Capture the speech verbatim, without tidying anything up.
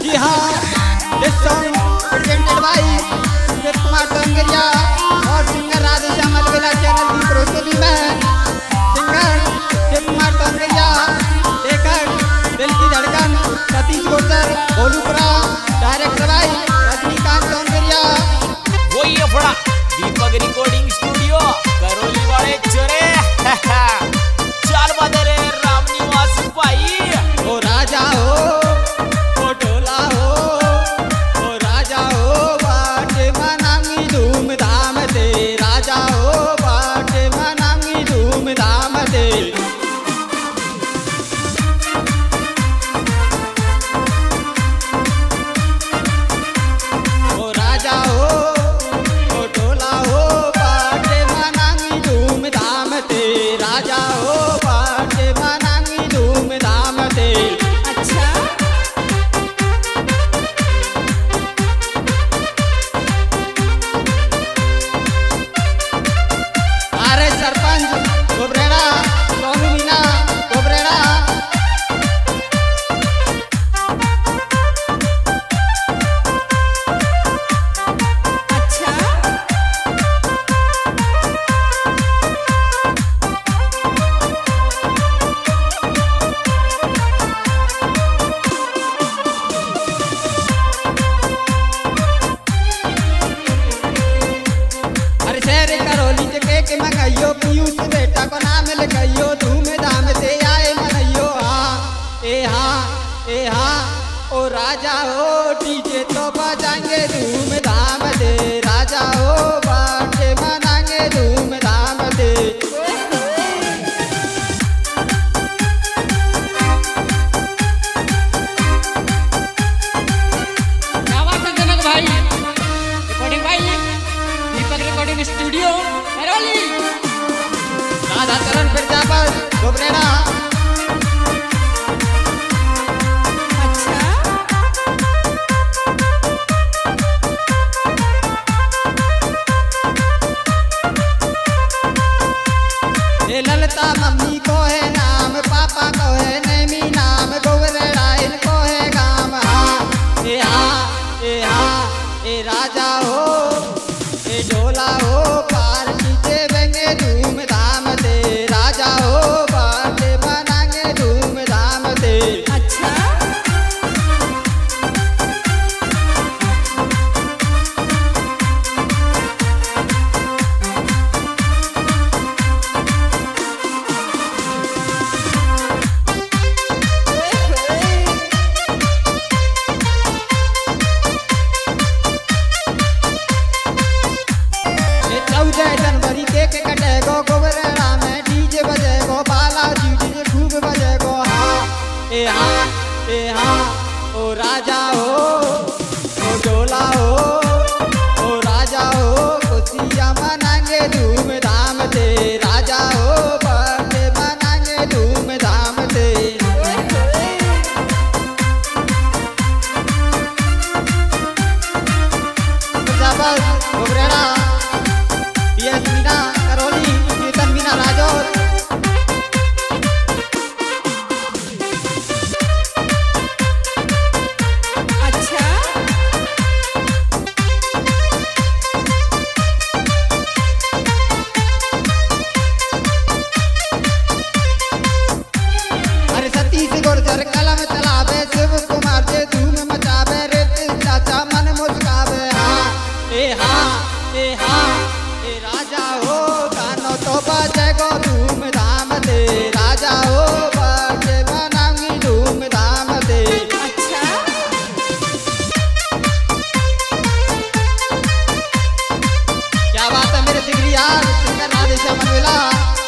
जी हाँ, this song presented by Shiv Kumar टोंगरिया और singer Radheshyam अलवेला channel की प्रोत्साहन में सिंगर शिव कुमार टोंगरिया, लेखक दिल की धड़कन सतीश गोचर भोलूपुरा, डायरेक्टर भाई रजनीकांत टोंगरिया। वही अफड़ा दीपक रिकॉर्डिंग स्टूडियो करौली वाले चोरे चाल बदे रे राम निवास भाई। ओ राजा हो, ओ ढोला हो, ओ राजा हो, बाटे मनांगी धूमधाम से, राजा हो बाटे मनांगी धूमधाम से। ओ राजा हो, ओ ढोला हो, बाटे मनांगी धूमधाम से, राजा हो बाटे मनांगी धूमधाम से। अच्छा अरे सरपंच गोबरेड़ा, सोनू मीना गोबरेड़ा। अच्छा अरे शहर करौली के केक मंगाइयो, पीयूष बेटा को नाम लगाइयो, धूमधाम से आए मनइयो। हाँ ए हाँ ए हाँ, ओ राजा हो डीजे तो बजाएंगे धूमधाम से, राजा हो बाटे मनाएंगे धूमधाम से। क्या बात है जनक भाई, रिकॉर्डिंग भाई दीपक रिकॉर्डिंग स्टूडियो करौली। राधा चरण प्रजापत गोबरेड़ा। अच्छा ए ललता मम्मी को है नाम, पापा को है नेमी नाम, गोबरेड़ा इनको है गाम। हाँ ए हाँ ए हाँ, ए राजा हो, ए ढोला हो, पार खींचे बेंगे धूमधाम से, राजा हो बाटे मनाएंगे धूमधाम से। अच्छा ए चौदह जनवरी केक कटेगो, गोबरेड़ा में डीजे बजेगो, बालाजी डीजे खूब बजेगो। हाँ ए हाँ ए हाँ, ओ राजा हो, ओ ढोला हो, ओ राजा हो, खुशियाँ मनाएंगे धूमधाम से, राजा हो बाटे मनाएंगे धूमधाम से। प्रजापत गोबरेड़ा, डीएस मीना करौली, कीर्तन मीना राजौर। अच्छा अरे सतीश गोरजर कलम चलावे, शिव कुमार से धूम मचावे, रितेश चाचा मन मुस्कावे। हाँ ए हाँ ए हाँ, ए राजा हो गानो तो बजेगो धूमधाम से, राजा हो बाटे मनाऊंगी धूमधाम से। अच्छा क्या बात है मेरे जिगरी यार, सिंगर राधेश्याम अलवेला।